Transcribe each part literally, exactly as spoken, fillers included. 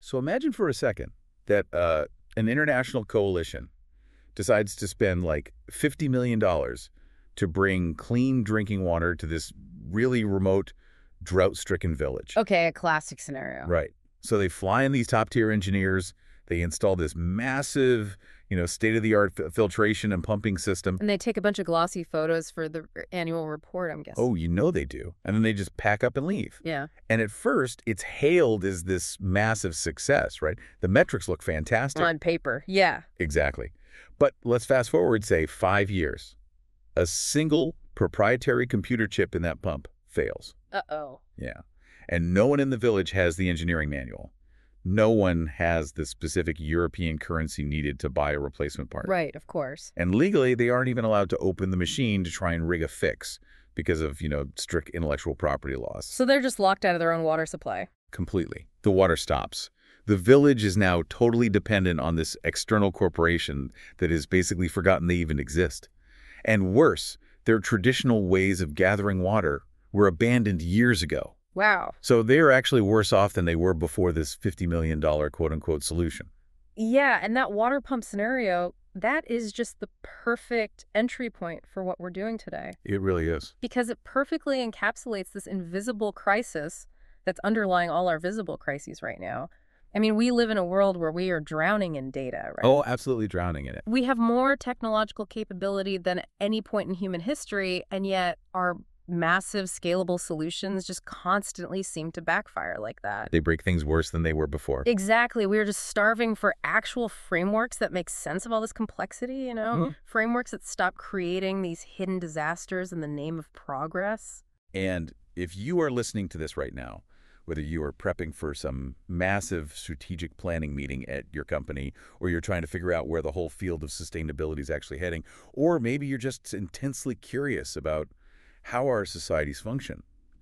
So imagine for a second that uh, an international coalition decides to spend like fifty million dollars to bring clean drinking water to this really remote, drought-stricken village. Okay, a classic scenario. Right. So they fly in these top-tier engineers. They install this massive, you know, state-of-the-art f filtration and pumping system. And they take a bunch of glossy photos for the annual report, I'm guessing. Oh, you know they do. And then they just pack up and leave. Yeah. And at first, it's hailed as this massive success, right? The metrics look fantastic. On paper, yeah. Exactly. But let's fast forward, say, five years. A single proprietary computer chip in that pump fails. Uh-oh. Yeah. And no one in the village has the engineering manual. No one has the specific European currency needed to buy a replacement part. Right, of course. And legally, they aren't even allowed to open the machine to try and rig a fix because of, you know, strict intellectual property laws. So they're just locked out of their own water supply. Completely. The water stops. The village is now totally dependent on this external corporation that has basically forgotten they even exist. And worse, their traditional ways of gathering water were abandoned years ago. Wow. So they're actually worse off than they were before this fifty million dollars quote-unquote solution. Yeah, and that water pump scenario, that is just the perfect entry point for what we're doing today. It really is. Because it perfectly encapsulates this invisible crisis that's underlying all our visible crises right now. I mean, we live in a world where we are drowning in data, right? Oh, absolutely drowning in it. We have more technological capability than at any point in human history, and yet our massive scalable solutions just constantly seem to backfire like that. They break things worse than they were before. Exactly. We're just starving for actual frameworks that make sense of all this complexity, you know? Mm-hmm. Frameworks that stop creating these hidden disasters in the name of progress. And if you are listening to this right now, whether you are prepping for some massive strategic planning meeting at your company, or you're trying to figure out where the whole field of sustainability is actually heading, or maybe you're just intensely curious about how our societies function.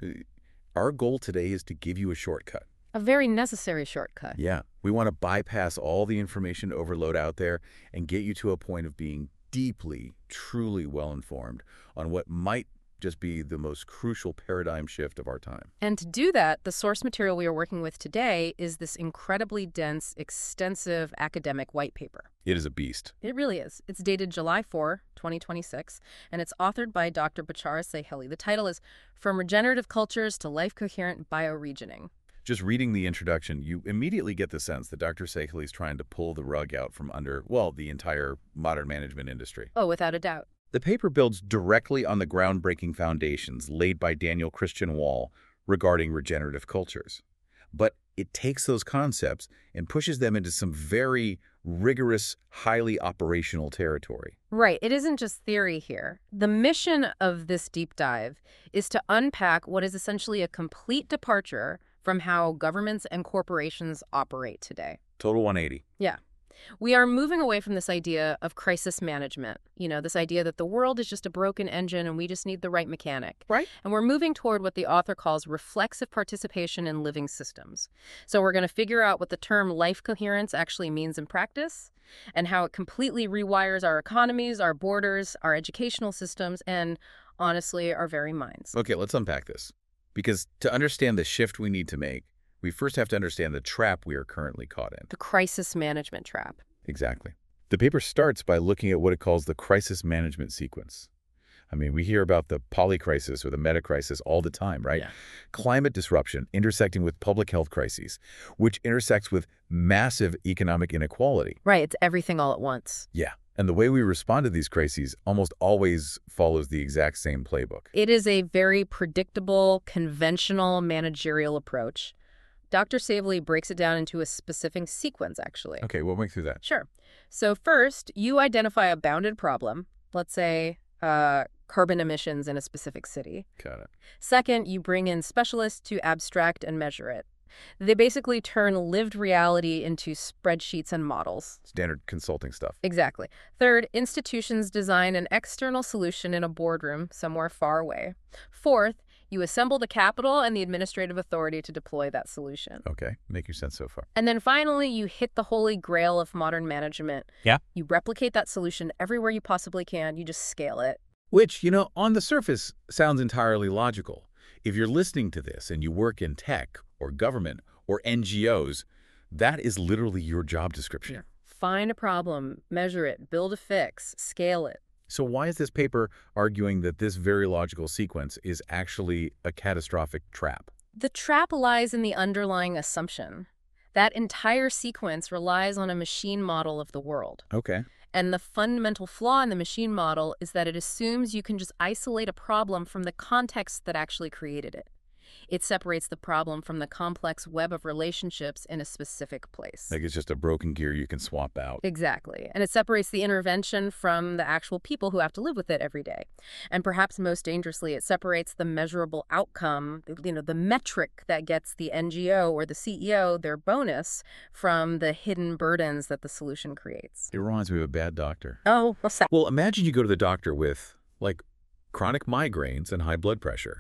Our goal today is to give you a shortcut. A very necessary shortcut. Yeah. We want to bypass all the information overload out there and get you to a point of being deeply, truly well-informed on what might just be the most crucial paradigm shift of our time. And to do that, the source material we are working with today is this incredibly dense, extensive academic white paper. It is a beast. It really is. It's dated July fourth, twenty twenty-six, and it's authored by Doctor Bachara Saheli. The title is From Regenerative Cultures to Life-Coherent Bioregioning. Just reading the introduction, you immediately get the sense that Doctor Saheli is trying to pull the rug out from under, well, the entire modern management industry. Oh, without a doubt. The paper builds directly on the groundbreaking foundations laid by Daniel Christian Wahl regarding regenerative cultures. But it takes those concepts and pushes them into some very rigorous, highly operational territory. Right. It isn't just theory here. The mission of this deep dive is to unpack what is essentially a complete departure from how governments and corporations operate today. Total one eighty. Yeah. We are moving away from this idea of crisis management, you know, this idea that the world is just a broken engine and we just need the right mechanic. Right. And we're moving toward what the author calls reflexive participation in living systems. So we're going to figure out what the term life coherence actually means in practice and how it completely rewires our economies, our borders, our educational systems, and honestly, our very minds. Okay, let's unpack this. Because to understand the shift we need to make, we first have to understand the trap we are currently caught in. The crisis management trap. Exactly. The paper starts by looking at what it calls the crisis management sequence. I mean, we hear about the polycrisis or the metacrisis all the time, right? Yeah. Climate disruption intersecting with public health crises, which intersects with massive economic inequality. Right, it's everything all at once. Yeah. And the way we respond to these crises almost always follows the exact same playbook. It is a very predictable, conventional managerial approach. Doctor Saheli breaks it down into a specific sequence, actually. Okay, we'll make through that. Sure. So first, you identify a bounded problem, let's say uh, carbon emissions in a specific city. Got it. Second, you bring in specialists to abstract and measure it. They basically turn lived reality into spreadsheets and models. Standard consulting stuff. Exactly. Third, institutions design an external solution in a boardroom somewhere far away. Fourth, you assemble the capital and the administrative authority to deploy that solution. Okay, making sense so far. And then finally, you hit the holy grail of modern management. Yeah. You replicate that solution everywhere you possibly can. You just scale it. Which, you know, on the surface sounds entirely logical. If you're listening to this and you work in tech or government or N G Os, That is literally your job description. Find a problem, measure it, build a fix, scale it. So why is this paper arguing that this very logical sequence is actually a catastrophic trap? The trap lies in the underlying assumption. That entire sequence relies on a machine model of the world. Okay. And the fundamental flaw in the machine model is that it assumes you can just isolate a problem from the context that actually created it. It separates the problem from the complex web of relationships in a specific place. Like it's just a broken gear you can swap out. Exactly. And it separates the intervention from the actual people who have to live with it every day. And perhaps most dangerously, it separates the measurable outcome, you know, the metric that gets the N G O or the C E O their bonus from the hidden burdens that the solution creates. It reminds me of a bad doctor. Oh, what's that? Well, imagine you go to the doctor with, like, chronic migraines and high blood pressure.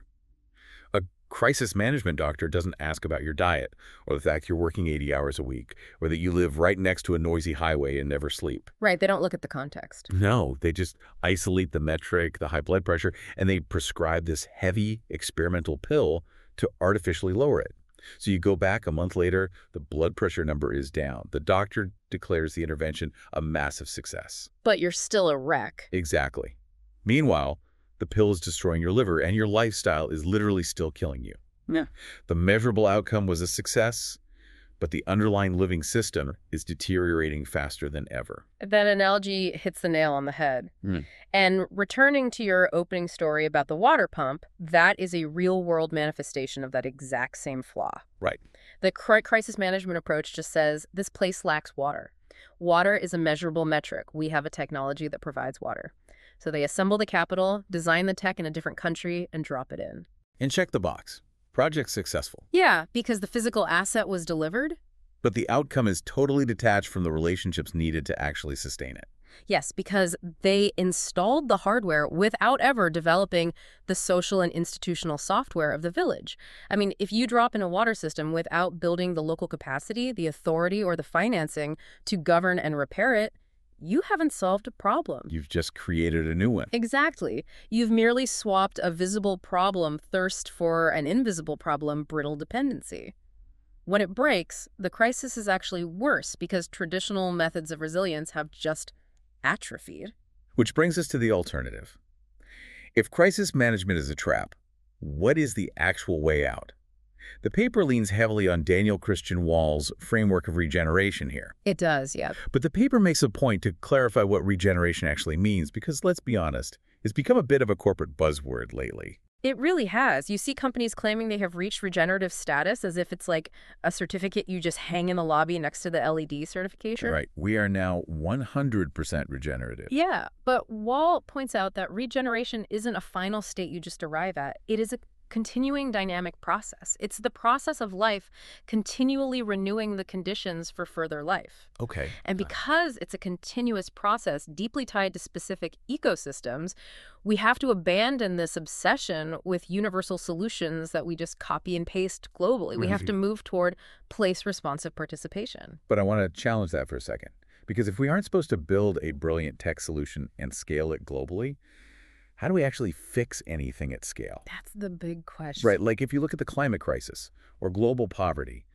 A crisis management doctor doesn't ask about your diet or the fact you're working eighty hours a week or that you live right next to a noisy highway and never sleep. Right, they don't look at the context. No, they just isolate the metric, the high blood pressure, and they prescribe this heavy experimental pill to artificially lower it. So you go back a month later, the blood pressure number is down. The doctor declares the intervention a massive success. But you're still a wreck. Exactly. Meanwhile, the pill is destroying your liver and your lifestyle is literally still killing you. Yeah. The measurable outcome was a success, but the underlying living system is deteriorating faster than ever. That analogy hits the nail on the head. Mm. And returning to your opening story about the water pump, that is a real-world manifestation of that exact same flaw. Right. The cri- crisis management approach just says, this place lacks water. Water is a measurable metric. We have a technology that provides water. So they assemble the capital, design the tech in a different country, and drop it in. And check the box. Project successful. Yeah, because the physical asset was delivered. But the outcome is totally detached from the relationships needed to actually sustain it. Yes, because they installed the hardware without ever developing the social and institutional software of the village. I mean, if you drop in a water system without building the local capacity, the authority, or the financing to govern and repair it, you haven't solved a problem. You've just created a new one. Exactly. You've merely swapped a visible problem, thirst, for an invisible problem, brittle dependency. When it breaks, the crisis is actually worse because traditional methods of resilience have just atrophied. Which brings us to the alternative. If crisis management is a trap, what is the actual way out? The paper leans heavily on Daniel Christian Wall's framework of regeneration here. It does, yeah. But the paper makes a point to clarify what regeneration actually means because, let's be honest, it's become a bit of a corporate buzzword lately. It really has. You see companies claiming they have reached regenerative status as if it's like a certificate you just hang in the lobby next to the L E D certification. Right. We are now one hundred percent regenerative. Yeah, but Wall points out that regeneration isn't a final state you just arrive at. It is a continuing dynamic process. It's the process of life continually renewing the conditions for further life. Okay. And because it's a continuous process deeply tied to specific ecosystems, we have to abandon this obsession with universal solutions that we just copy and paste globally. We have to move toward place-responsive participation. But I want to challenge that for a second. Because if we aren't supposed to build a brilliant tech solution and scale it globally, how do we actually fix anything at scale? That's the big question. Right, like if you look at the climate crisis or global poverty,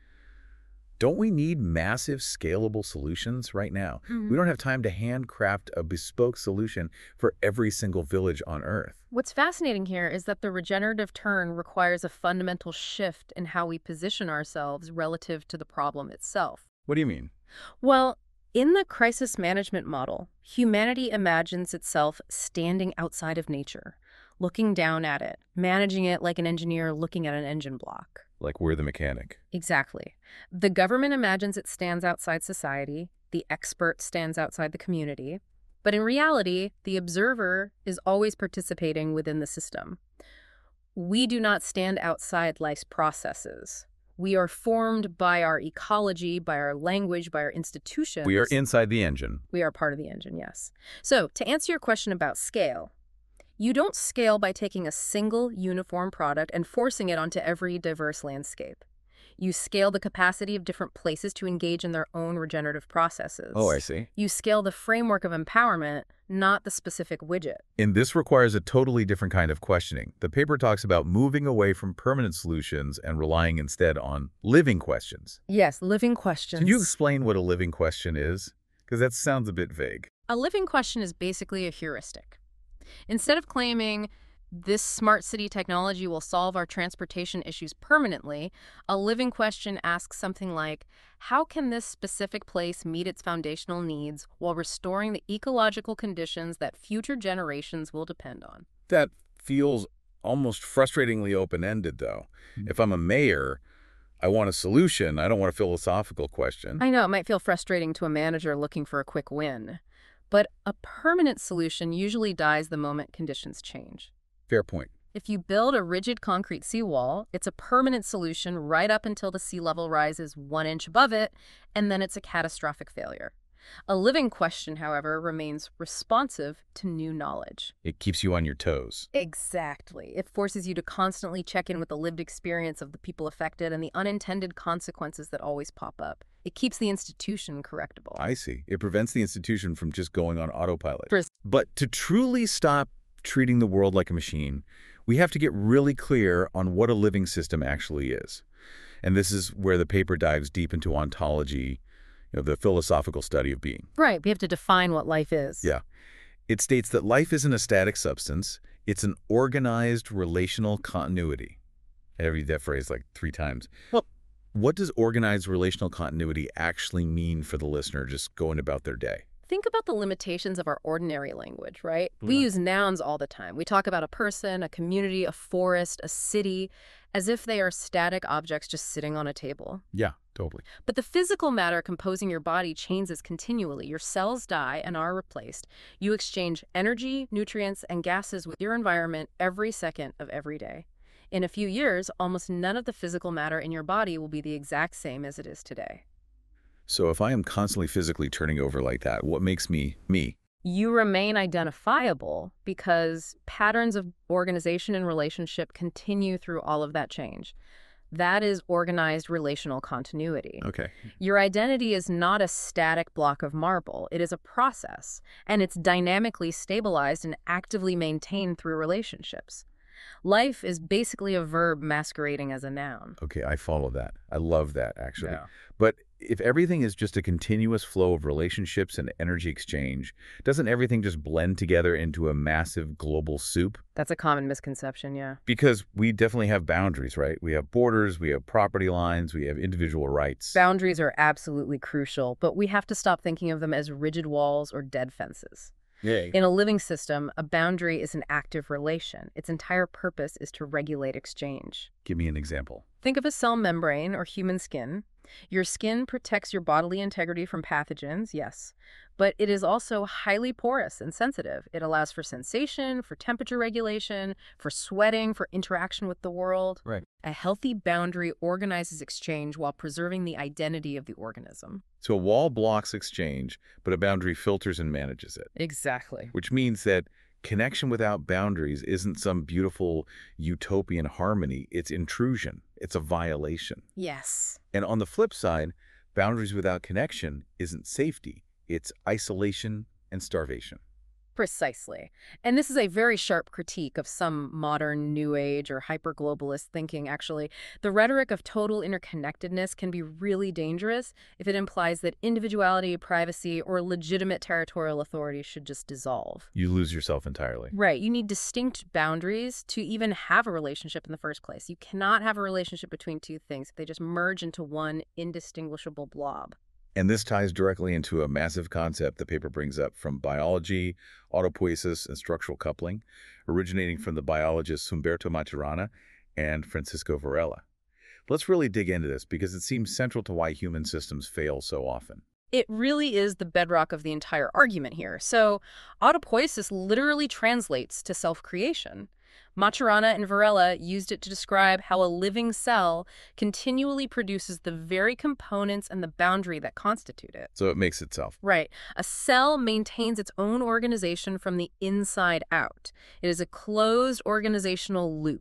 don't we need massive scalable solutions right now? Mm-hmm. We don't have time to handcraft a bespoke solution for every single village on Earth. What's fascinating here is that the regenerative turn requires a fundamental shift in how we position ourselves relative to the problem itself. What do you mean? Well, in the crisis management model, humanity imagines itself standing outside of nature, looking down at it, managing it like an engineer looking at an engine block. Like we're the mechanic. Exactly. The government imagines it stands outside society, the expert stands outside the community, but in reality, the observer is always participating within the system. We do not stand outside life's processes. We are formed by our ecology, by our language, by our institutions. We are inside the engine. We are part of the engine, yes. So, to answer your question about scale, you don't scale by taking a single uniform product and forcing it onto every diverse landscape. You scale the capacity of different places to engage in their own regenerative processes. Oh, I see. You scale the framework of empowerment, not the specific widget. And this requires a totally different kind of questioning. The paper talks about moving away from permanent solutions and relying instead on living questions. Yes, living questions. Can you explain what a living question is? Because that sounds a bit vague. A living question is basically a heuristic. Instead of claiming this smart city technology will solve our transportation issues permanently, a living question asks something like, how can this specific place meet its foundational needs while restoring the ecological conditions that future generations will depend on? That feels almost frustratingly open-ended, though. If I'm a mayor, I want a solution. I don't want a philosophical question. I know, it might feel frustrating to a manager looking for a quick win. But a permanent solution usually dies the moment conditions change. Fair point. If you build a rigid concrete seawall, it's a permanent solution right up until the sea level rises one inch above it, and then it's a catastrophic failure. A living question, however, remains responsive to new knowledge. It keeps you on your toes. Exactly. It forces you to constantly check in with the lived experience of the people affected and the unintended consequences that always pop up. It keeps the institution correctable. I see. It prevents the institution from just going on autopilot. Pres- But to truly stop treating the world like a machine, we have to get really clear on what a living system actually is. And this is where the paper dives deep into ontology, you know, the philosophical study of being. Right. We have to define what life is. Yeah. It states that life isn't a static substance. It's an organized relational continuity. I read that phrase like three times. Well, what does organized relational continuity actually mean for the listener just going about their day? Think about the limitations of our ordinary language, right? Yeah. We use nouns all the time. We talk about a person, a community, a forest, a city, as if they are static objects just sitting on a table. Yeah, totally. But the physical matter composing your body changes continually. Your cells die and are replaced. You exchange energy, nutrients, and gases with your environment every second of every day. In a few years, almost none of the physical matter in your body will be the exact same as it is today. So if I am constantly physically turning over like that, what makes me me? You remain identifiable because patterns of organization and relationship continue through all of that change. That is organized relational continuity. Okay. Your identity is not a static block of marble. It is a process, and it's dynamically stabilized and actively maintained through relationships. Life is basically a verb masquerading as a noun. Okay, I follow that. I love that, actually. Yeah. But if everything is just a continuous flow of relationships and energy exchange, doesn't everything just blend together into a massive global soup? That's a common misconception, yeah. Because we definitely have boundaries, right? We have borders, we have property lines, we have individual rights. Boundaries are absolutely crucial, but we have to stop thinking of them as rigid walls or dead fences. Yay. In a living system, a boundary is an active relation. Its entire purpose is to regulate exchange. Give me an example. Think of a cell membrane or human skin. Your skin protects your bodily integrity from pathogens, yes, but it is also highly porous and sensitive. It allows for sensation, for temperature regulation, for sweating, for interaction with the world. Right. A healthy boundary organizes exchange while preserving the identity of the organism. So a wall blocks exchange, but a boundary filters and manages it. Exactly. Which means that connection without boundaries isn't some beautiful utopian harmony. It's intrusion. It's a violation. Yes. And on the flip side, boundaries without connection isn't safety. It's isolation and starvation. Precisely. And this is a very sharp critique of some modern New Age or hyper-globalist thinking, actually. The rhetoric of total interconnectedness can be really dangerous if it implies that individuality, privacy, or legitimate territorial authority should just dissolve. You lose yourself entirely. Right. You need distinct boundaries to even have a relationship in the first place. You cannot have a relationship between two things if they just merge into one indistinguishable blob. And this ties directly into a massive concept the paper brings up from biology, autopoiesis, and structural coupling, originating from the biologists Humberto Maturana and Francisco Varela. Let's really dig into this because it seems central to why human systems fail so often. It really is the bedrock of the entire argument here. So, autopoiesis literally translates to self-creation. Maturana and Varela used it to describe how a living cell continually produces the very components and the boundary that constitute it. So it makes itself. Right. A cell maintains its own organization from the inside out. It is a closed organizational loop.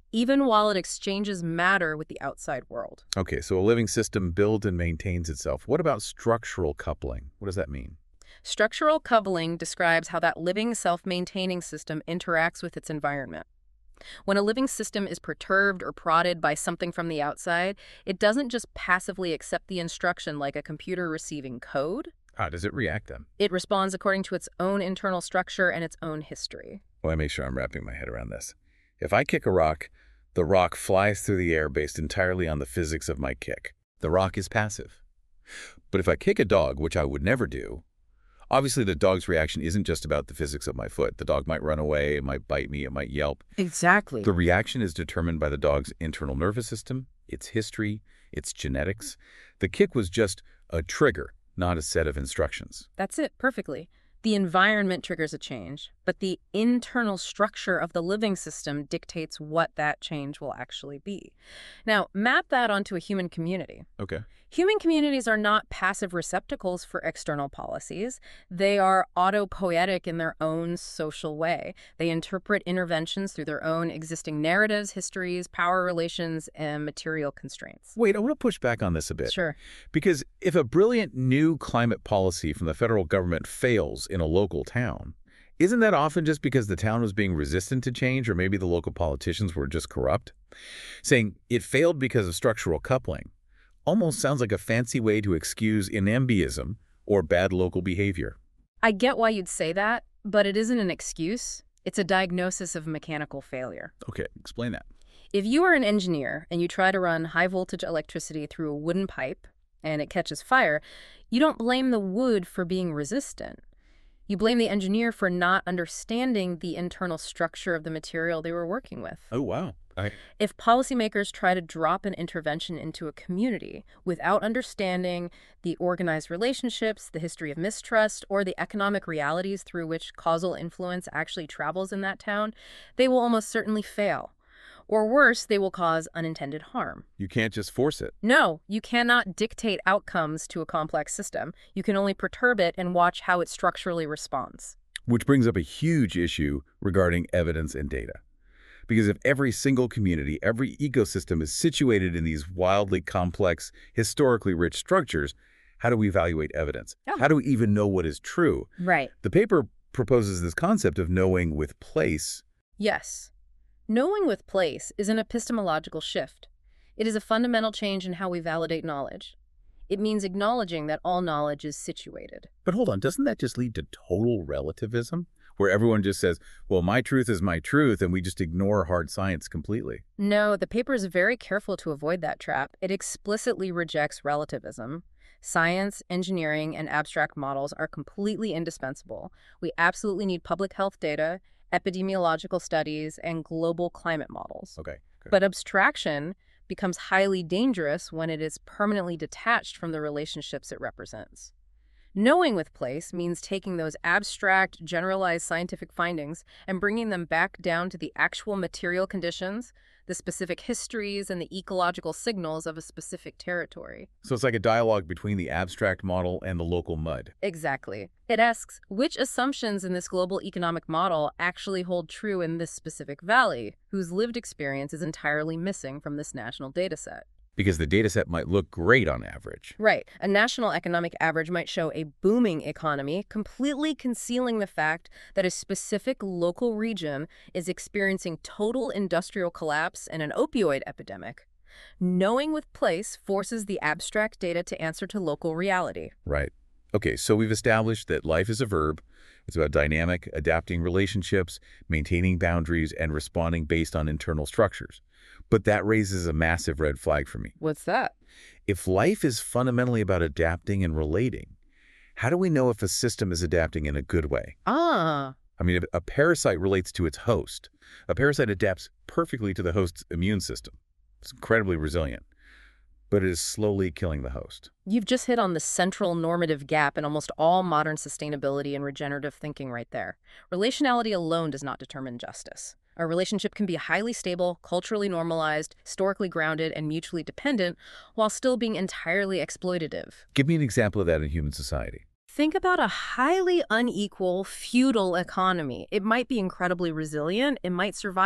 even while it exchanges matter with the outside world. Okay, so a living system builds and maintains itself. What about structural coupling? What does that mean? Structural coupling describes how that living, self-maintaining system interacts with its environment. When a living system is perturbed or prodded by something from the outside, it doesn't just passively accept the instruction like a computer receiving code. How does it react then? It responds according to its own internal structure and its own history. Well, I make sure I'm wrapping my head around this. If I kick a rock, the rock flies through the air based entirely on the physics of my kick. The rock is passive. But if I kick a dog, which I would never do, obviously the dog's reaction isn't just about the physics of my foot. The dog might run away, it might bite me, it might yelp. Exactly. The reaction is determined by the dog's internal nervous system, its history, its genetics. The kick was just a trigger, not a set of instructions. That's it, perfectly. The environment triggers a change, but the internal structure of the living system dictates what that change will actually be. Now, map that onto a human community. Okay. Human communities are not passive receptacles for external policies. They are autopoietic in their own social way. They interpret interventions through their own existing narratives, histories, power relations, and material constraints. Wait, I want to push back on this a bit. Sure. Because if a brilliant new climate policy from the federal government fails in a local town, isn't that often just because the town was being resistant to change, or maybe the local politicians were just corrupt? Saying it failed because of structural coupling almost sounds like a fancy way to excuse NIMBYism or bad local behavior. I get why you'd say that, but it isn't an excuse. It's a diagnosis of mechanical failure. Okay, explain that. If you are an engineer and you try to run high-voltage electricity through a wooden pipe and it catches fire, you don't blame the wood for being resistant. You blame the engineer for not understanding the internal structure of the material they were working with. Oh, wow. I... If policymakers try to drop an intervention into a community without understanding the organized relationships, the history of mistrust, or the economic realities through which causal influence actually travels in that town, they will almost certainly fail. Or worse, they will cause unintended harm. You can't just force it. No, you cannot dictate outcomes to a complex system. You can only perturb it and watch how it structurally responds. Which brings up a huge issue regarding evidence and data. Because if every single community, every ecosystem is situated in these wildly complex, historically rich structures, how do we evaluate evidence? Oh. How do we even know what is true? Right. The paper proposes this concept of knowing with place. Yes. Knowing with place is an epistemological shift. It is a fundamental change in how we validate knowledge. It means acknowledging that all knowledge is situated. But hold on, doesn't that just lead to total relativism? Where everyone just says, well, my truth is my truth, and we just ignore hard science completely. No, the paper is very careful to avoid that trap. It explicitly rejects relativism. Science, engineering, and abstract models are completely indispensable. We absolutely need public health data, epidemiological studies, and global climate models. Okay. Good. But abstraction becomes highly dangerous when it is permanently detached from the relationships it represents. Knowing with place means taking those abstract, generalized scientific findings and bringing them back down to the actual material conditions, the specific histories, and the ecological signals of a specific territory. So it's like a dialogue between the abstract model and the local mud. Exactly. It asks, which assumptions in this global economic model actually hold true in this specific valley, whose lived experience is entirely missing from this national data set? Because the data set might look great on average. Right. A national economic average might show a booming economy, completely concealing the fact that a specific local region is experiencing total industrial collapse and an opioid epidemic. Knowing with place forces the abstract data to answer to local reality. Right. Okay, so we've established that life is a verb. It's about dynamic, adapting relationships, maintaining boundaries, and responding based on internal structures. But that raises a massive red flag for me. What's that? If life is fundamentally about adapting and relating, how do we know if a system is adapting in a good way? Ah. I mean, a parasite relates to its host. A parasite adapts perfectly to the host's immune system. It's incredibly resilient, but it is slowly killing the host. You've just hit on the central normative gap in almost all modern sustainability and regenerative thinking right there. Relationality alone does not determine justice. A relationship can be highly stable, culturally normalized, historically grounded, and mutually dependent, while still being entirely exploitative. Give me an example of that in human society. Think about a highly unequal, feudal economy. It might be incredibly resilient. It might survive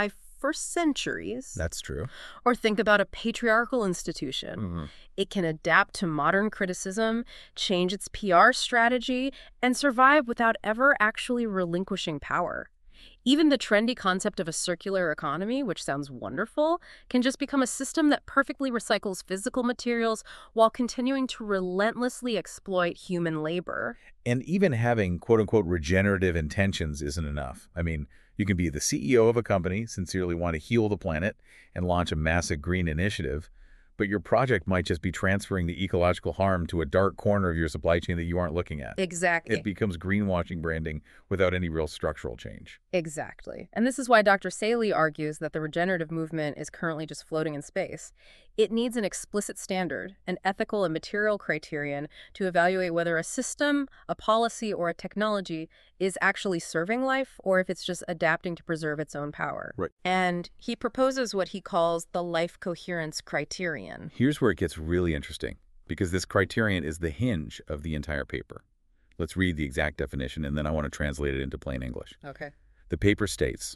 for centuries. That's true. Or think about a patriarchal institution. Mm-hmm. It can adapt to modern criticism, change its P R strategy, and survive without ever actually relinquishing power. Even the trendy concept of a circular economy, which sounds wonderful, can just become a system that perfectly recycles physical materials while continuing to relentlessly exploit human labor. And even having quote-unquote regenerative intentions isn't enough. I mean, you can be the C E O of a company, sincerely want to heal the planet, and launch a massive green initiative, but your project might just be transferring the ecological harm to a dark corner of your supply chain that you aren't looking at. Exactly. It becomes greenwashing branding without any real structural change. Exactly. And this is why Doctor Saley argues that the regenerative movement is currently just floating in space. It needs an explicit standard, an ethical and material criterion to evaluate whether a system, a policy, or a technology is actually serving life or if it's just adapting to preserve its own power. Right. And he proposes what he calls the life coherence criterion. Here's where it gets really interesting, because this criterion is the hinge of the entire paper. Let's read the exact definition, and then I want to translate it into plain English. Okay. The paper states,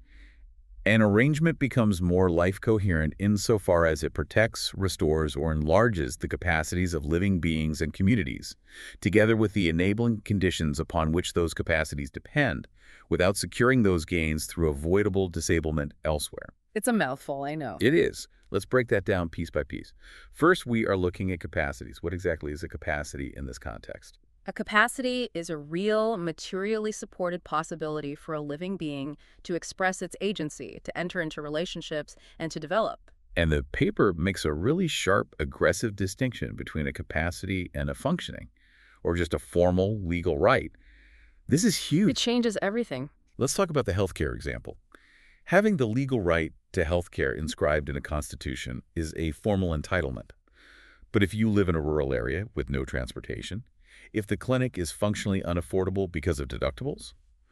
an arrangement becomes more life-coherent insofar as it protects, restores, or enlarges the capacities of living beings and communities, together with the enabling conditions upon which those capacities depend, without securing those gains through avoidable disablement elsewhere. It's a mouthful, I know. It is. Let's break that down piece by piece. First, we are looking at capacities. What exactly is a capacity in this context? A capacity is a real, materially supported possibility for a living being to express its agency, to enter into relationships, and to develop. And the paper makes a really sharp, aggressive distinction between a capacity and a functioning, or just a formal legal right. This is huge. It changes everything. Let's talk about the healthcare example. Having the legal right to healthcare inscribed in a constitution is a formal entitlement. But if you live in a rural area with no transportation, if the clinic is functionally unaffordable because of deductibles,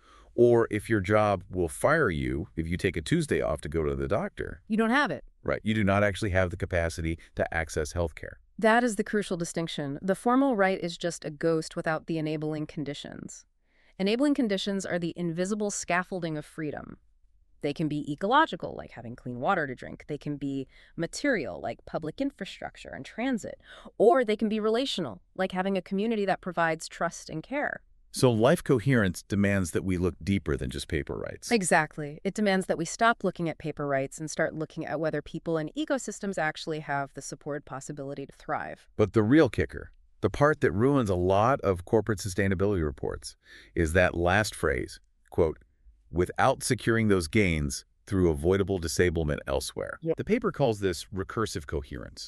or if your job will fire you if you take a Tuesday off to go to the doctor. You don't have it. Right. You do not actually have the capacity to access health care. That is the crucial distinction. The formal right is just a ghost without the enabling conditions. Enabling conditions are the invisible scaffolding of freedom. They can be ecological, like having clean water to drink. They can be material, like public infrastructure and transit. Or they can be relational, like having a community that provides trust and care. So life coherence demands that we look deeper than just paper rights. Exactly. It demands that we stop looking at paper rights and start looking at whether people and ecosystems actually have the supported possibility to thrive. But the real kicker, the part that ruins a lot of corporate sustainability reports, is that last phrase, quote, without securing those gains through avoidable disablement elsewhere. Yep. The paper calls this recursive coherence.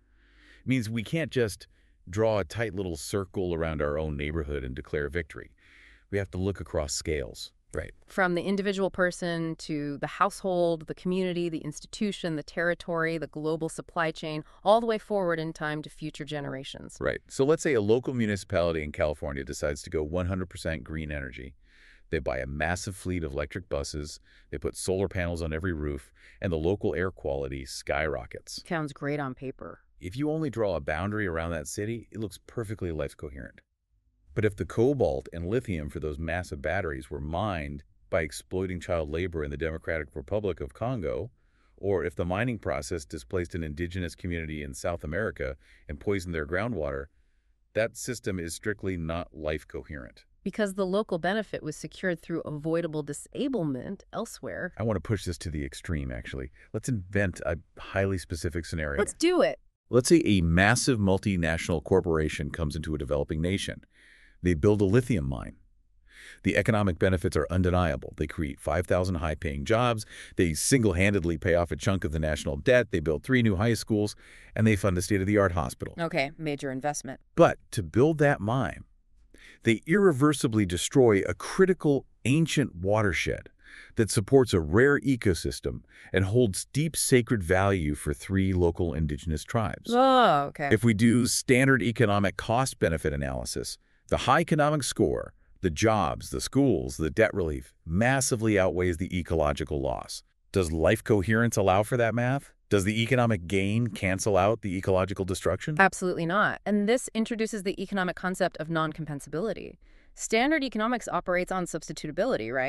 It means we can't just draw a tight little circle around our own neighborhood and declare victory. We have to look across scales. Right. From the individual person to the household, the community, the institution, the territory, the global supply chain, all the way forward in time to future generations. Right. So let's say a local municipality in California decides to go one hundred percent green energy. They buy a massive fleet of electric buses, they put solar panels on every roof, and the local air quality skyrockets. Sounds great on paper. If you only draw a boundary around that city, it looks perfectly life coherent. But if the cobalt and lithium for those massive batteries were mined by exploiting child labor in the Democratic Republic of Congo, or if the mining process displaced an indigenous community in South America and poisoned their groundwater, that system is strictly not life coherent. Because the local benefit was secured through avoidable disablement elsewhere. I want to push this to the extreme, actually. Let's invent a highly specific scenario. Let's do it. Let's say a massive multinational corporation comes into a developing nation. They build a lithium mine. The economic benefits are undeniable. They create five thousand high-paying jobs. They single-handedly pay off a chunk of the national debt. They build three new high schools, and they fund a state-of-the-art hospital. Okay, major investment. But to build that mine, they irreversibly destroy a critical ancient watershed that supports a rare ecosystem and holds deep sacred value for three local indigenous tribes. Oh, okay. If we do standard economic cost-benefit analysis, the high economic score, the jobs, the schools, the debt relief, massively outweighs the ecological loss. Does life coherence allow for that math? Does the economic gain cancel out the ecological destruction? Absolutely not. And this introduces the economic concept of non-compensability. Standard economics operates on substitutability, right?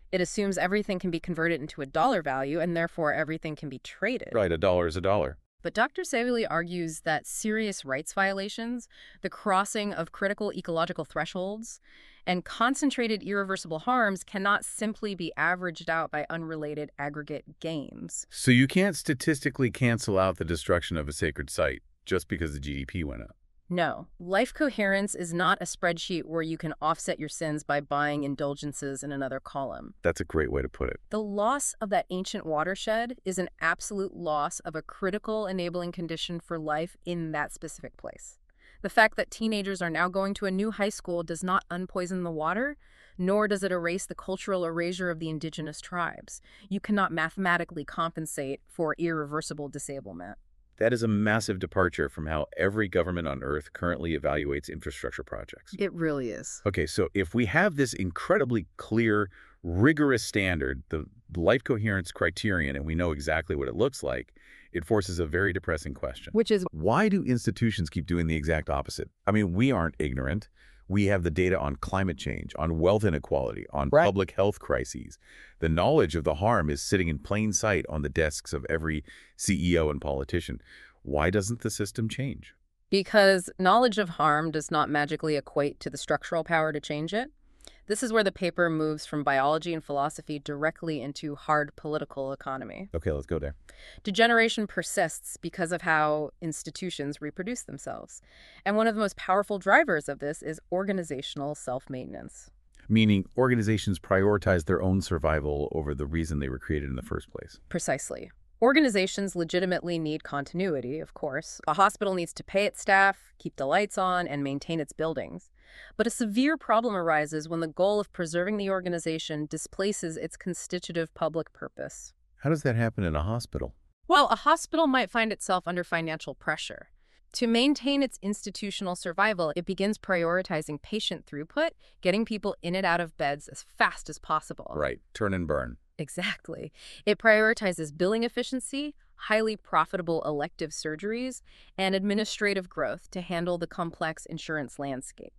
It assumes everything can be converted into a dollar value, and therefore everything can be traded. Right, a dollar is a dollar. But Doctor Saveely argues that serious rights violations, the crossing of critical ecological thresholds, and concentrated irreversible harms cannot simply be averaged out by unrelated aggregate gains. So you can't statistically cancel out the destruction of a sacred site just because the G D P went up. No, life coherence is not a spreadsheet where you can offset your sins by buying indulgences in another column. That's a great way to put it. The loss of that ancient watershed is an absolute loss of a critical enabling condition for life in that specific place. The fact that teenagers are now going to a new high school does not unpoison the water, nor does it erase the cultural erasure of the indigenous tribes. You cannot mathematically compensate for irreversible disablement. That is a massive departure from how every government on Earth currently evaluates infrastructure projects. It really is. Okay, so if we have this incredibly clear, rigorous standard, the life coherence criterion, and we know exactly what it looks like, it forces a very depressing question. Which is, why do institutions keep doing the exact opposite? I mean, we aren't ignorant. We have the data on climate change, on wealth inequality, on right. public health crises. The knowledge of the harm is sitting in plain sight on the desks of every C E O and politician. Why doesn't the system change? Because knowledge of harm does not magically equate to the structural power to change it. This is where the paper moves from biology and philosophy directly into hard political economy. Okay, let's go there. Degeneration persists because of how institutions reproduce themselves. And one of the most powerful drivers of this is organizational self-maintenance. Meaning organizations prioritize their own survival over the reason they were created in the first place. Precisely. Organizations legitimately need continuity, of course. A hospital needs to pay its staff, keep the lights on, and maintain its buildings. But a severe problem arises when the goal of preserving the organization displaces its constitutive public purpose. How does that happen in a hospital? Well, a hospital might find itself under financial pressure. To maintain its institutional survival, it begins prioritizing patient throughput, getting people in and out of beds as fast as possible. Right, turn and burn. Exactly. It prioritizes billing efficiency, highly profitable elective surgeries, and administrative growth to handle the complex insurance landscape.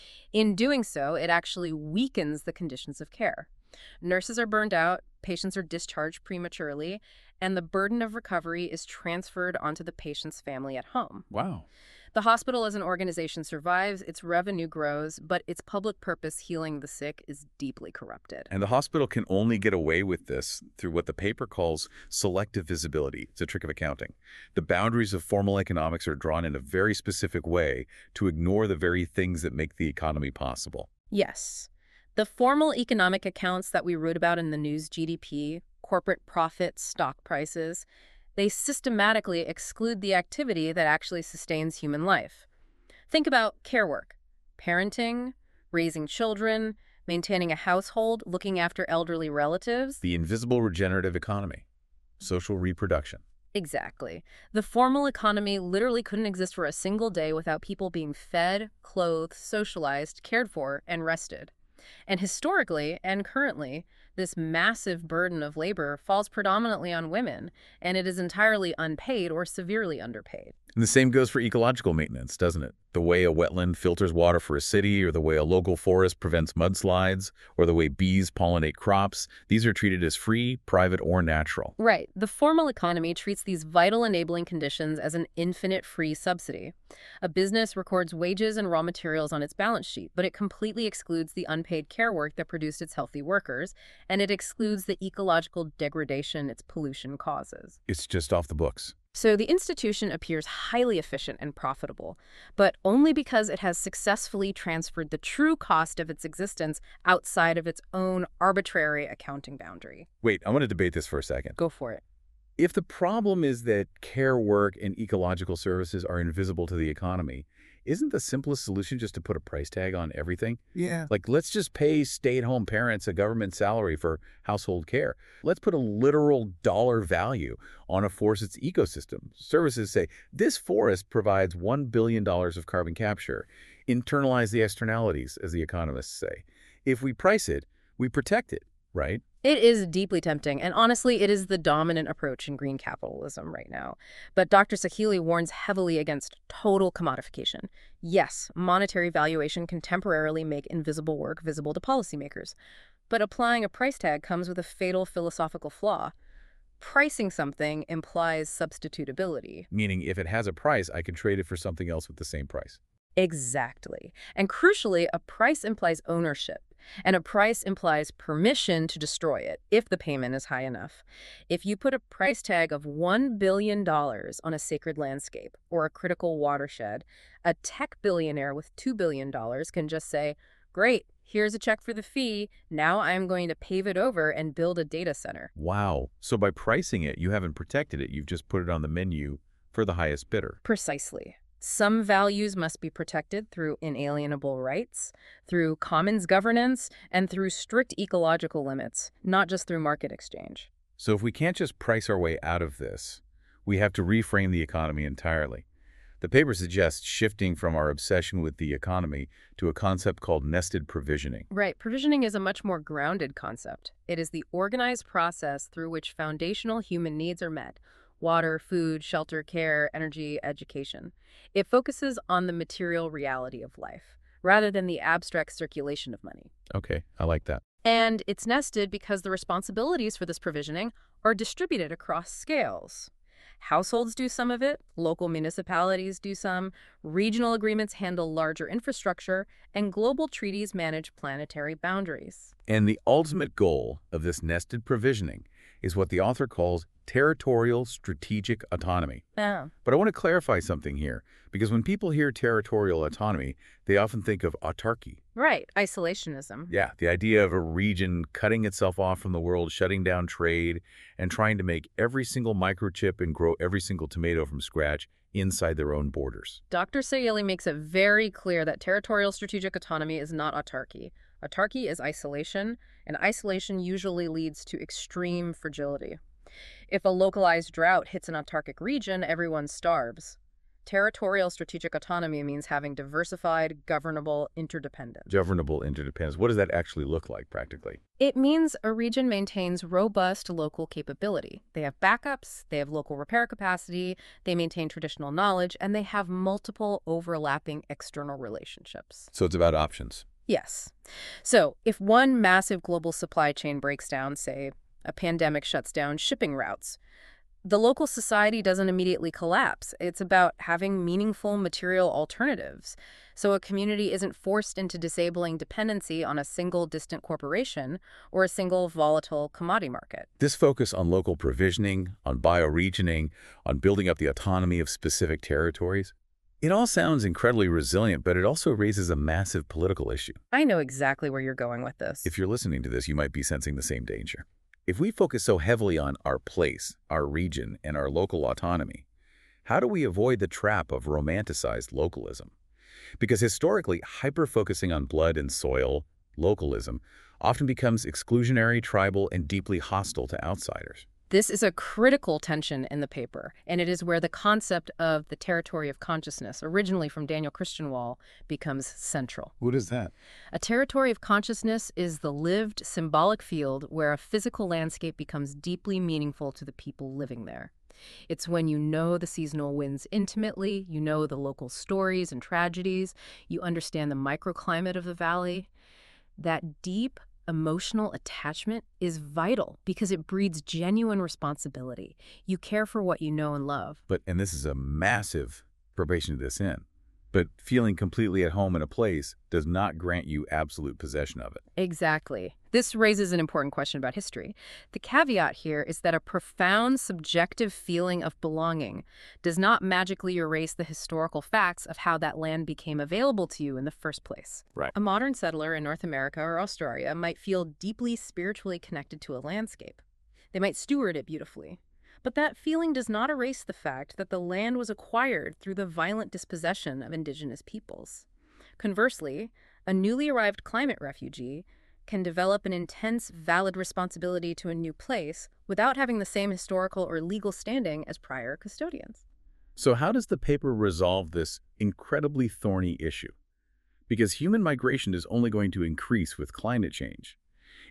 In doing so, it actually weakens the conditions of care. Nurses are burned out, patients are discharged prematurely, and the burden of recovery is transferred onto the patient's family at home. Wow. The hospital as an organization survives, its revenue grows, but its public purpose, healing the sick, is deeply corrupted. And the hospital can only get away with this through what the paper calls selective visibility. It's a trick of accounting. The boundaries of formal economics are drawn in a very specific way to ignore the very things that make the economy possible. Yes. The formal economic accounts that we wrote about in the news, G D P, corporate profits, stock prices, they systematically exclude the activity that actually sustains human life. Think about care work, parenting, raising children, maintaining a household, looking after elderly relatives. The invisible regenerative economy, social reproduction. Exactly. The formal economy literally couldn't exist for a single day without people being fed, clothed, socialized, cared for, and rested. And historically and currently, this massive burden of labor falls predominantly on women, and it is entirely unpaid or severely underpaid. And the same goes for ecological maintenance, doesn't it? The way a wetland filters water for a city, or the way a local forest prevents mudslides, or the way bees pollinate crops, these are treated as free, private, or natural. Right. The formal economy treats these vital enabling conditions as an infinite free subsidy. A business records wages and raw materials on its balance sheet, but it completely excludes the unpaid care work that produced its healthy workers, and it excludes the ecological degradation its pollution causes. It's just off the books. So the institution appears highly efficient and profitable, but only because it has successfully transferred the true cost of its existence outside of its own arbitrary accounting boundary. Wait, I want to debate this for a second. Go for it. If the problem is that care work and ecological services are invisible to the economy, isn't the simplest solution just to put a price tag on everything? Yeah. Like, let's just pay stay-at-home parents a government salary for household care. Let's put a literal dollar value on a forest's ecosystem. Services say, this forest provides one billion dollars of carbon capture. Internalize the externalities, as the economists say. If we price it, we protect it, right? It is deeply tempting, and honestly, it is the dominant approach in green capitalism right now. But Doctor Sahili warns heavily against total commodification. Yes, monetary valuation can temporarily make invisible work visible to policymakers, but applying a price tag comes with a fatal philosophical flaw. Pricing something implies substitutability. Meaning if it has a price, I can trade it for something else with the same price. Exactly. And crucially, a price implies ownership, and a price implies permission to destroy it if the payment is high enough. If you put a price tag of one billion dollars on a sacred landscape or a critical watershed, a tech billionaire with two billion dollars can just say, "Great, here's a check for the fee. Now I'm going to pave it over and build a data center." Wow. So by pricing it, you haven't protected it. You've just put it on the menu for the highest bidder. Precisely. Some values must be protected through inalienable rights, through commons governance, and through strict ecological limits, not just through market exchange. So if we can't just price our way out of this, we have to reframe the economy entirely. The paper suggests shifting from our obsession with the economy to a concept called nested provisioning. Right. Provisioning is a much more grounded concept. It is the organized process through which foundational human needs are met: water, food, shelter, care, energy, education. It focuses on the material reality of life, rather than the abstract circulation of money. Okay, I like that. And it's nested because the responsibilities for this provisioning are distributed across scales. Households do some of it, local municipalities do some, regional agreements handle larger infrastructure, and global treaties manage planetary boundaries. And the ultimate goal of this nested provisioning is what the author calls territorial strategic autonomy. Yeah. But I want to clarify something here, because when people hear territorial autonomy, they often think of autarky. Right, isolationism. Yeah, the idea of a region cutting itself off from the world, shutting down trade, and trying to make every single microchip and grow every single tomato from scratch inside their own borders. Doctor Sayeli makes it very clear that territorial strategic autonomy is not autarky. Autarky is isolation, and isolation usually leads to extreme fragility. If a localized drought hits an autarkic region, everyone starves. Territorial strategic autonomy means having diversified, governable interdependence. Governable interdependence. What does that actually look like practically? It means a region maintains robust local capability. They have backups, they have local repair capacity, they maintain traditional knowledge, and they have multiple overlapping external relationships. So it's about options. Yes. So if one massive global supply chain breaks down, say a pandemic shuts down shipping routes, the local society doesn't immediately collapse. It's about having meaningful material alternatives, so a community isn't forced into disabling dependency on a single distant corporation or a single volatile commodity market. This focus on local provisioning, on bioregioning, on building up the autonomy of specific territories, it all sounds incredibly resilient, but it also raises a massive political issue. I know exactly where you're going with this. If you're listening to this, you might be sensing the same danger. If we focus so heavily on our place, our region, and our local autonomy, how do we avoid the trap of romanticized localism? Because historically, hyper-focusing on blood and soil, localism, often becomes exclusionary, tribal, and deeply hostile to outsiders. This is a critical tension in the paper, and it is where the concept of the territory of consciousness, originally from Daniel Christenwall, becomes central. What is that? A territory of consciousness is the lived, symbolic field where a physical landscape becomes deeply meaningful to the people living there. It's when you know the seasonal winds intimately, you know the local stories and tragedies, you understand the microclimate of the valley. That deep, emotional attachment is vital because it breeds genuine responsibility. You care for what you know and love. But, and this is a massive probation to this end, but feeling completely at home in a place does not grant you absolute possession of it. Exactly. This raises an important question about history. The caveat here is that a profound subjective feeling of belonging does not magically erase the historical facts of how that land became available to you in the first place. Right. A modern settler in North America or Australia might feel deeply spiritually connected to a landscape. They might steward it beautifully. But that feeling does not erase the fact that the land was acquired through the violent dispossession of indigenous peoples. Conversely, a newly arrived climate refugee can develop an intense, valid responsibility to a new place without having the same historical or legal standing as prior custodians. So how does the paper resolve this incredibly thorny issue? Because human migration is only going to increase with climate change.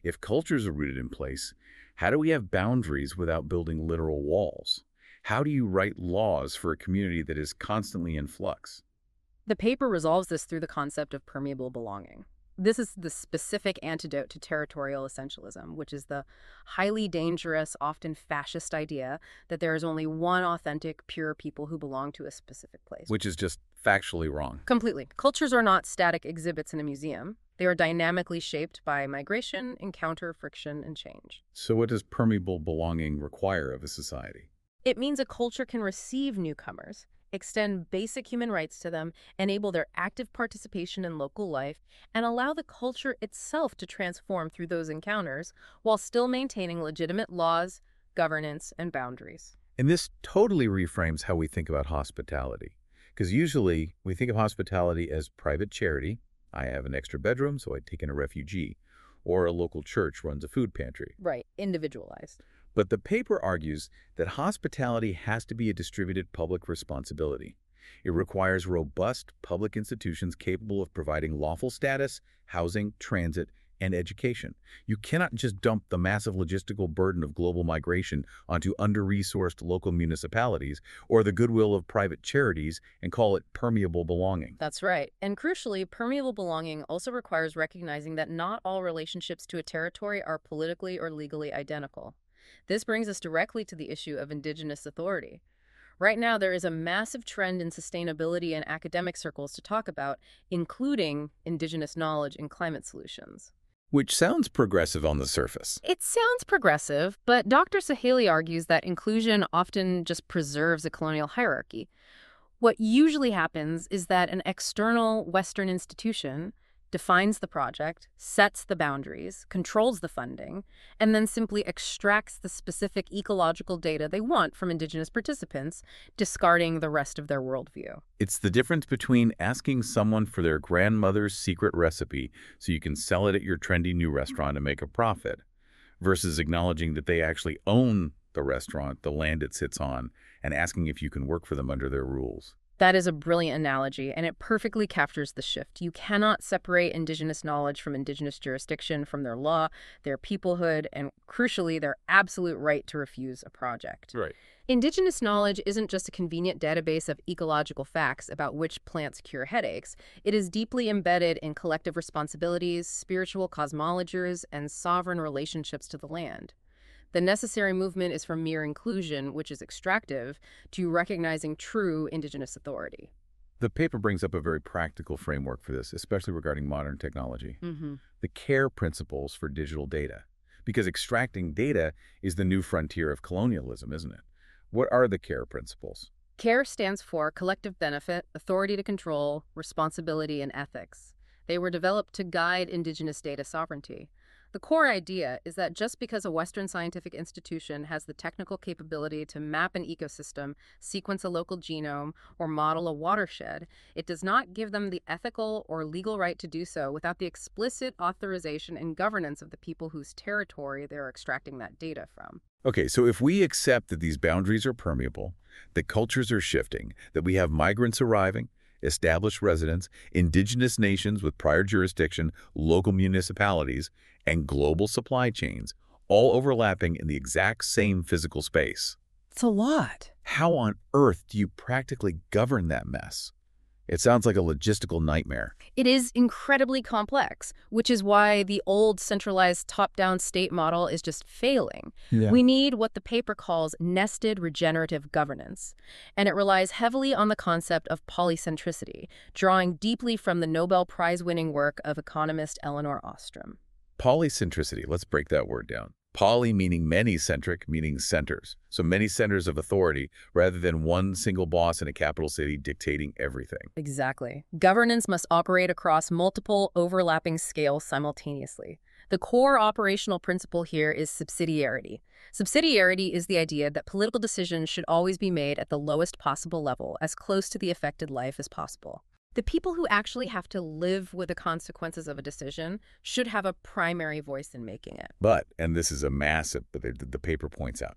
If cultures are rooted in place, how do we have boundaries without building literal walls? How do you write laws for a community that is constantly in flux? The paper resolves this through the concept of permeable belonging. This is the specific antidote to territorial essentialism, which is the highly dangerous, often fascist idea that there is only one authentic, pure people who belong to a specific place. Which is just factually wrong. Completely. Cultures are not static exhibits in a museum. They are dynamically shaped by migration, encounter, friction, and change. So what does permeable belonging require of a society? It means a culture can receive newcomers, extend basic human rights to them, enable their active participation in local life, and allow the culture itself to transform through those encounters while still maintaining legitimate laws, governance, and boundaries. And this totally reframes how we think about hospitality. Because usually we think of hospitality as private charity. I have an extra bedroom, so I take in a refugee. Or a local church runs a food pantry. Right, individualized. But the paper argues that hospitality has to be a distributed public responsibility. It requires robust public institutions capable of providing lawful status, housing, transit, and education. You cannot just dump the massive logistical burden of global migration onto under-resourced local municipalities or the goodwill of private charities and call it permeable belonging. That's right. And crucially, permeable belonging also requires recognizing that not all relationships to a territory are politically or legally identical. This brings us directly to the issue of indigenous authority. Right now, there is a massive trend in sustainability in academic circles to talk about, including indigenous knowledge in climate solutions. Which sounds progressive on the surface. It sounds progressive, but Doctor Saheli argues that inclusion often just preserves a colonial hierarchy. What usually happens is that an external Western institution defines the project, sets the boundaries, controls the funding, and then simply extracts the specific ecological data they want from indigenous participants, discarding the rest of their worldview. It's the difference between asking someone for their grandmother's secret recipe so you can sell it at your trendy new restaurant and make a profit, versus acknowledging that they actually own the restaurant, the land it sits on, and asking if you can work for them under their rules. That is a brilliant analogy, and it perfectly captures the shift. You cannot separate indigenous knowledge from indigenous jurisdiction, from their law, their peoplehood, and crucially, their absolute right to refuse a project. Right. Indigenous knowledge isn't just a convenient database of ecological facts about which plants cure headaches. It is deeply embedded in collective responsibilities, spiritual cosmologies, and sovereign relationships to the land. The necessary movement is from mere inclusion, which is extractive, to recognizing true indigenous authority. The paper brings up a very practical framework for this, especially regarding modern technology. Mm-hmm. The CARE principles for digital data. Because extracting data is the new frontier of colonialism, isn't it? What are the CARE principles? CARE stands for Collective Benefit, Authority to Control, Responsibility, and Ethics. They were developed to guide indigenous data sovereignty. The core idea is that just because a Western scientific institution has the technical capability to map an ecosystem, sequence a local genome, or model a watershed, it does not give them the ethical or legal right to do so without the explicit authorization and governance of the people whose territory they're extracting that data from. Okay, so if we accept that these boundaries are permeable, that cultures are shifting, that we have migrants arriving, established residents, indigenous nations with prior jurisdiction, local municipalities, and global supply chains, all overlapping in the exact same physical space. It's a lot. How on earth do you practically govern that mess? It sounds like a logistical nightmare. It is incredibly complex, which is why the old centralized top-down state model is just failing. Yeah. We need what the paper calls nested regenerative governance, and it relies heavily on the concept of polycentricity, drawing deeply from the Nobel Prize-winning work of economist Elinor Ostrom. Polycentricity, let's break that word down. Poly meaning many, centric meaning centers. So many centers of authority rather than one single boss in a capital city dictating everything. Exactly. Governance must operate across multiple overlapping scales simultaneously. The core operational principle here is subsidiarity. Subsidiarity is the idea that political decisions should always be made at the lowest possible level, as close to the affected life as possible. The people who actually have to live with the consequences of a decision should have a primary voice in making it. But, and this is a massive, but the, the paper points out,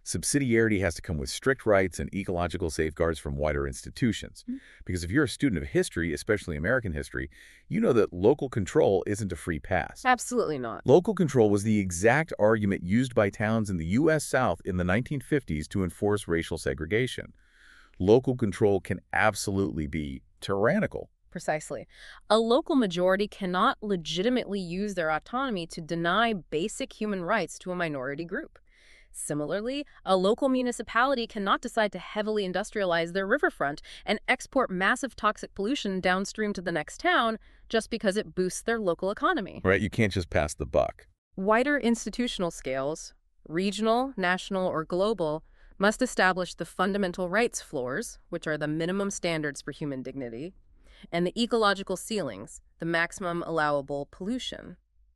Subsidiarity has to come with strict rights and ecological safeguards from wider institutions. Mm. Because if you're a student of history, especially American history, you know that local control isn't a free pass. Absolutely not. Local control was the exact argument used by towns in the U S South in the nineteen fifties to enforce racial segregation. Local control can absolutely be tyrannical. Precisely. A local majority cannot legitimately use their autonomy to deny basic human rights to a minority group. Similarly, a local municipality cannot decide to heavily industrialize their riverfront and export massive toxic pollution downstream to the next town just because it boosts their local economy. Right? You can't just pass the buck. Wider institutional scales, regional, national, or global, must establish the fundamental rights floors, which are the minimum standards for human dignity, and the ecological ceilings, the maximum allowable pollution.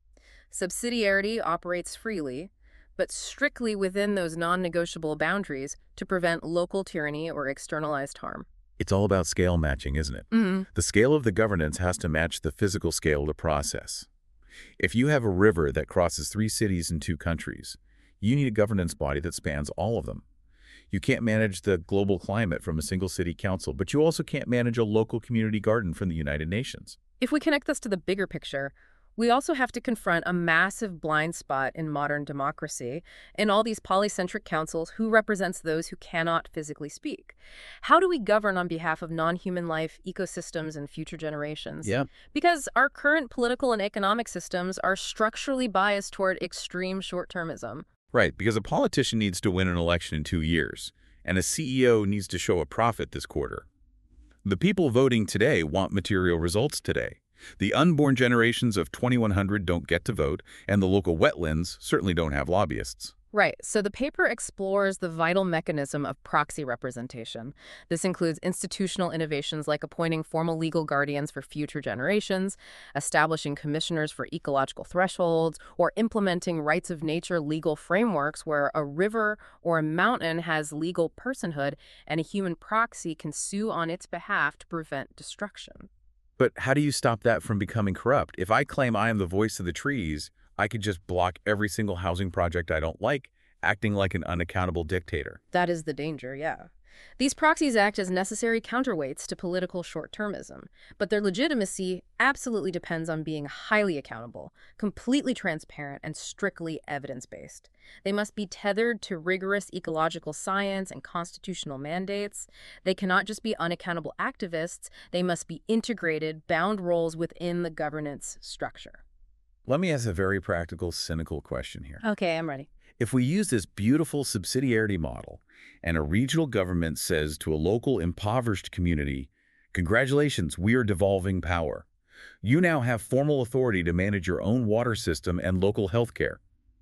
Subsidiarity operates freely, but strictly within those non-negotiable boundaries to prevent local tyranny or externalized harm. It's all about scale matching, isn't it? Mm-hmm. The scale of the governance has to match the physical scale of the process. If you have a river that crosses three cities and two countries, you need a governance body that spans all of them. You can't manage the global climate from a single city council, but you also can't manage a local community garden from the United Nations. If we connect this to the bigger picture, we also have to confront a massive blind spot in modern democracy in all these polycentric councils who represents those who cannot physically speak. How do we govern on behalf of non-human life, ecosystems, and future generations? Yeah. Because our current political and economic systems are structurally biased toward extreme short-termism. Right, because a politician needs to win an election in two years, and a C E O needs to show a profit this quarter. The people voting today want material results today. The unborn generations of twenty-one hundred don't get to vote, and the local wetlands certainly don't have lobbyists. Right. So the paper explores the vital mechanism of proxy representation. This includes institutional innovations like appointing formal legal guardians for future generations, establishing commissioners for ecological thresholds, or implementing rights of nature legal frameworks where a river or a mountain has legal personhood and a human proxy can sue on its behalf to prevent destruction. But how do you stop that from becoming corrupt? If I claim I am the voice of the trees, I could just block every single housing project I don't like, acting like an unaccountable dictator. That is the danger, yeah. These proxies act as necessary counterweights to political short-termism, but their legitimacy absolutely depends on being highly accountable, completely transparent, and strictly evidence-based. They must be tethered to rigorous ecological science and constitutional mandates. They cannot just be unaccountable activists. They must be integrated, bound roles within the governance structure. Let me ask a very practical, cynical question here. Okay, I'm ready. If we use this beautiful subsidiarity model and a regional government says to a local impoverished community, congratulations, we are devolving power. You now have formal authority to manage your own water system and local health care.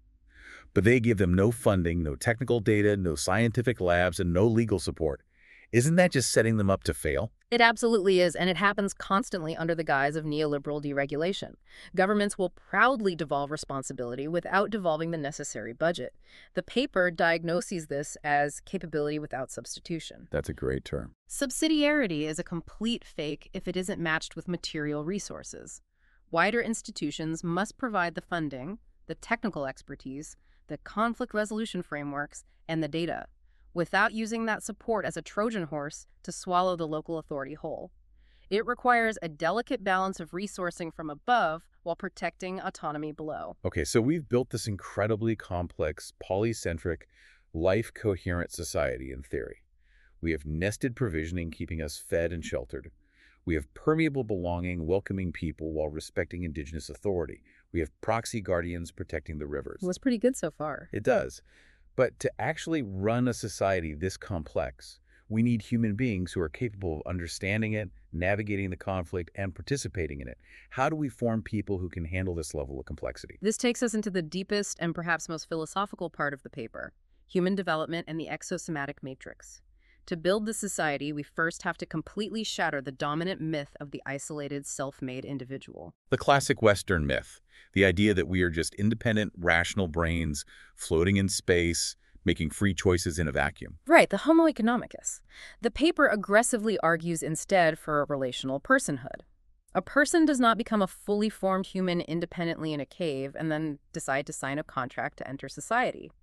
But they give them no funding, no technical data, no scientific labs, and no legal support. Isn't that just setting them up to fail? It absolutely is, and it happens constantly under the guise of neoliberal deregulation. Governments will proudly devolve responsibility without devolving the necessary budget. The paper diagnoses this as capability without substitution. That's a great term. Subsidiarity is a complete fake if it isn't matched with material resources. Wider institutions must provide the funding, the technical expertise, the conflict resolution frameworks, and the data, without using that support as a Trojan horse to swallow the local authority whole. It requires a delicate balance of resourcing from above while protecting autonomy below. Okay, so we've built this incredibly complex, polycentric, life-coherent society in theory. We have nested provisioning keeping us fed and sheltered. We have permeable belonging, welcoming people while respecting indigenous authority. We have proxy guardians protecting the rivers. It was pretty good so far. It does. But to actually run a society this complex, we need human beings who are capable of understanding it, navigating the conflict, and participating in it. How do we form people who can handle this level of complexity? This takes us into the deepest and perhaps most philosophical part of the paper, human development and the exosomatic matrix. To build the society, we first have to completely shatter the dominant myth of the isolated, self-made individual. The classic Western myth, the idea that we are just independent, rational brains floating in space, making free choices in a vacuum. Right, the Homo economicus. The paper aggressively argues instead for a relational personhood. A person does not become a fully formed human independently in a cave and then decide to sign a contract to enter society.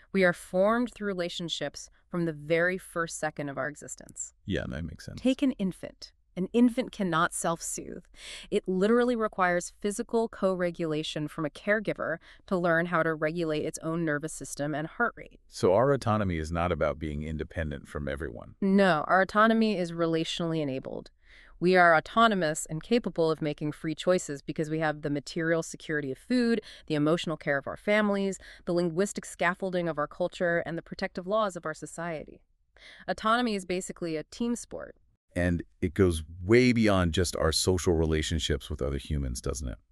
We are formed through relationships from the very first second of our existence. Yeah, that makes sense. Take an infant. An infant cannot self-soothe. It literally requires physical co-regulation from a caregiver to learn how to regulate its own nervous system and heart rate. So our autonomy is not about being independent from everyone. No, our autonomy is relationally enabled. We are autonomous and capable of making free choices because we have the material security of food, the emotional care of our families, the linguistic scaffolding of our culture, and the protective laws of our society. Autonomy is basically a team sport. And it goes way beyond just our social relationships with other humans, doesn't it?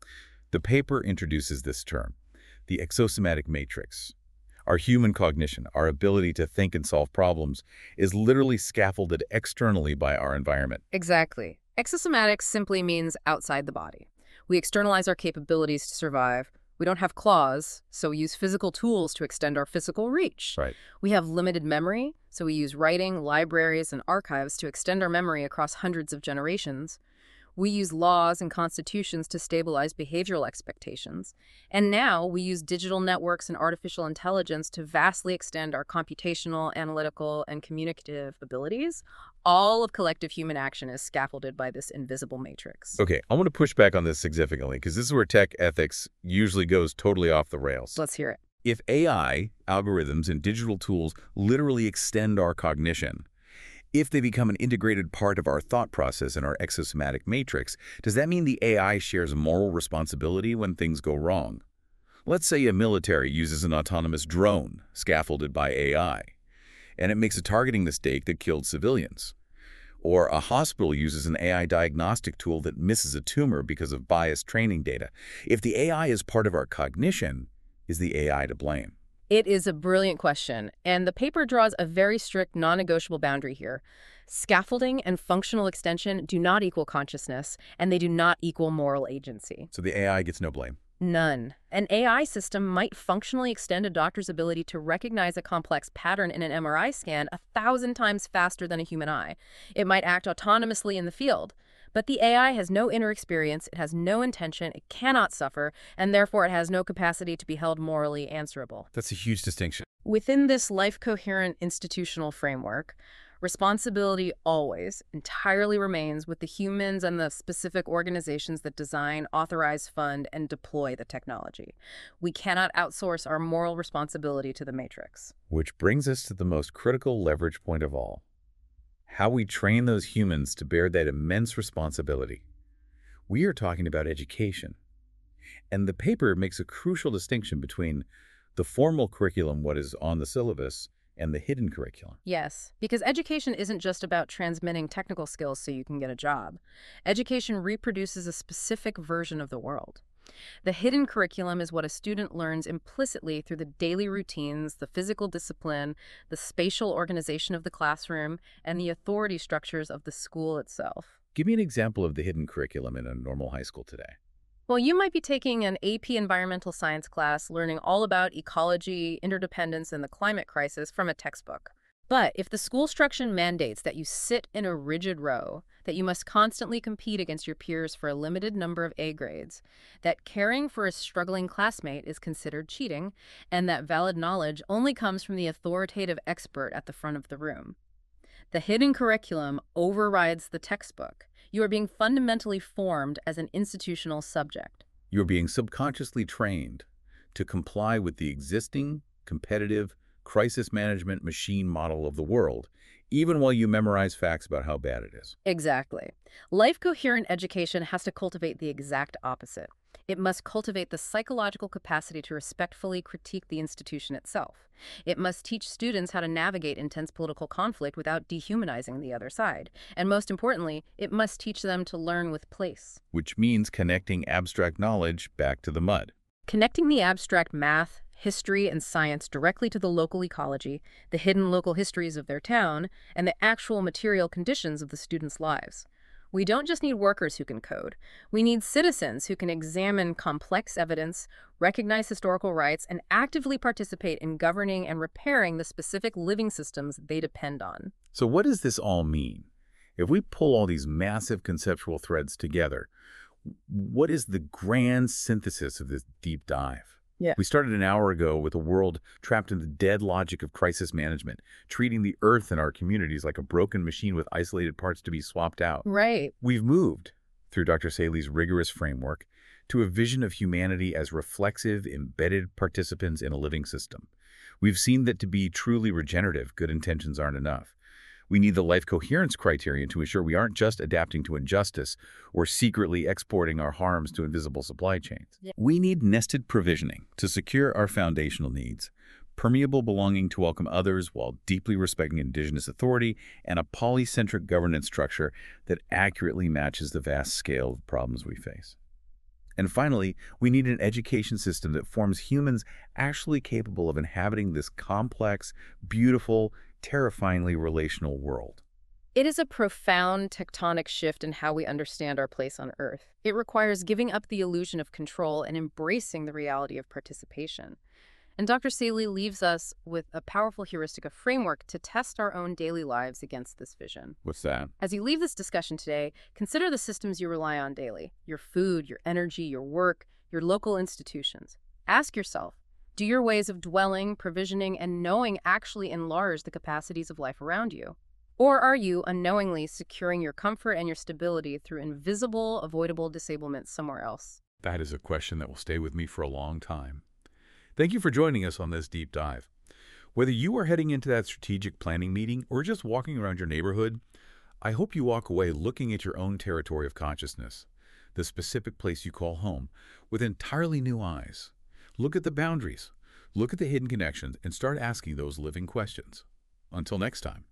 The paper introduces this term, the exosomatic matrix. Our human cognition, our ability to think and solve problems, is literally scaffolded externally by our environment. Exactly. Exosomatic simply means outside the body. We externalize our capabilities to survive. We don't have claws, so we use physical tools to extend our physical reach. Right. We have limited memory, so we use writing, libraries, and archives to extend our memory across hundreds of generations. We use laws and constitutions to stabilize behavioral expectations. And now we use digital networks and artificial intelligence to vastly extend our computational, analytical, and communicative abilities. All of collective human action is scaffolded by this invisible matrix. Okay, I want to push back on this significantly because this is where tech ethics usually goes totally off the rails. Let's hear it. If A I, algorithms, and digital tools literally extend our cognition, if they become an integrated part of our thought process and our exosomatic matrix, does that mean the A I shares moral responsibility when things go wrong? Let's say a military uses an autonomous drone scaffolded by A I, and it makes a targeting mistake that killed civilians. Or a hospital uses an A I diagnostic tool that misses a tumor because of biased training data. If the A I is part of our cognition, is the A I to blame? It is a brilliant question, and the paper draws a very strict, non-negotiable boundary here. Scaffolding and functional extension do not equal consciousness, and they do not equal moral agency. So the A I gets no blame? None. An A I system might functionally extend a doctor's ability to recognize a complex pattern in an M R I scan a thousand times faster than a human eye. It might act autonomously in the field. But the A I has no inner experience, it has no intention, it cannot suffer, and therefore it has no capacity to be held morally answerable. That's a huge distinction. Within this life-coherent institutional framework, responsibility always entirely remains with the humans and the specific organizations that design, authorize, fund, and deploy the technology. We cannot outsource our moral responsibility to the matrix. Which brings us to the most critical leverage point of all. How we train those humans to bear that immense responsibility. We are talking about education. And the paper makes a crucial distinction between the formal curriculum, what is on the syllabus, and the hidden curriculum. Yes, because education isn't just about transmitting technical skills so you can get a job. Education reproduces a specific version of the world. The hidden curriculum is what a student learns implicitly through the daily routines, the physical discipline, the spatial organization of the classroom, and the authority structures of the school itself. Give me an example of the hidden curriculum in a normal high school today. Well, you might be taking an A P environmental science class learning all about ecology, interdependence, and the climate crisis from a textbook. But if the school structure mandates that you sit in a rigid row, that you must constantly compete against your peers for a limited number of A grades, that caring for a struggling classmate is considered cheating, and that valid knowledge only comes from the authoritative expert at the front of the room, the hidden curriculum overrides the textbook. You are being fundamentally formed as an institutional subject. You're being subconsciously trained to comply with the existing, competitive, crisis management machine model of the world, even while you memorize facts about how bad it is. Exactly. Life-coherent education has to cultivate the exact opposite. It must cultivate the psychological capacity to respectfully critique the institution itself. It must teach students how to navigate intense political conflict without dehumanizing the other side. And most importantly, it must teach them to learn with place. Which means connecting abstract knowledge back to the mud. Connecting the abstract math, history, and science directly to the local ecology, the hidden local histories of their town, and the actual material conditions of the students' lives. We don't just need workers who can code. We need citizens who can examine complex evidence, recognize historical rights, and actively participate in governing and repairing the specific living systems they depend on. So what does this all mean? If we pull all these massive conceptual threads together, what is the grand synthesis of this deep dive? Yeah. We started an hour ago with a world trapped in the dead logic of crisis management, treating the Earth and our communities like a broken machine with isolated parts to be swapped out. Right. We've moved, through Doctor Saley's rigorous framework, to a vision of humanity as reflexive, embedded participants in a living system. We've seen that to be truly regenerative, good intentions aren't enough. We need the life coherence criterion to ensure we aren't just adapting to injustice or secretly exporting our harms to invisible supply chains. Yeah. We need nested provisioning to secure our foundational needs, permeable belonging to welcome others while deeply respecting indigenous authority, and a polycentric governance structure that accurately matches the vast scale of problems we face. And finally, we need an education system that forms humans actually capable of inhabiting this complex, beautiful, terrifyingly relational world. It is a profound tectonic shift in how we understand our place on Earth. It requires giving up the illusion of control and embracing the reality of participation. And Doctor Saley leaves us with a powerful heuristic, a framework to test our own daily lives against this vision. What's that? As you leave this discussion today, consider the systems you rely on daily: your food, your energy, your work, your local institutions. Ask yourself, do your ways of dwelling, provisioning, and knowing actually enlarge the capacities of life around you? Or are you unknowingly securing your comfort and your stability through invisible, avoidable disablement somewhere else? That is a question that will stay with me for a long time. Thank you for joining us on this deep dive. Whether you are heading into that strategic planning meeting or just walking around your neighborhood, I hope you walk away looking at your own territory of consciousness, the specific place you call home, with entirely new eyes. Look at the boundaries, look at the hidden connections, and start asking those living questions. Until next time.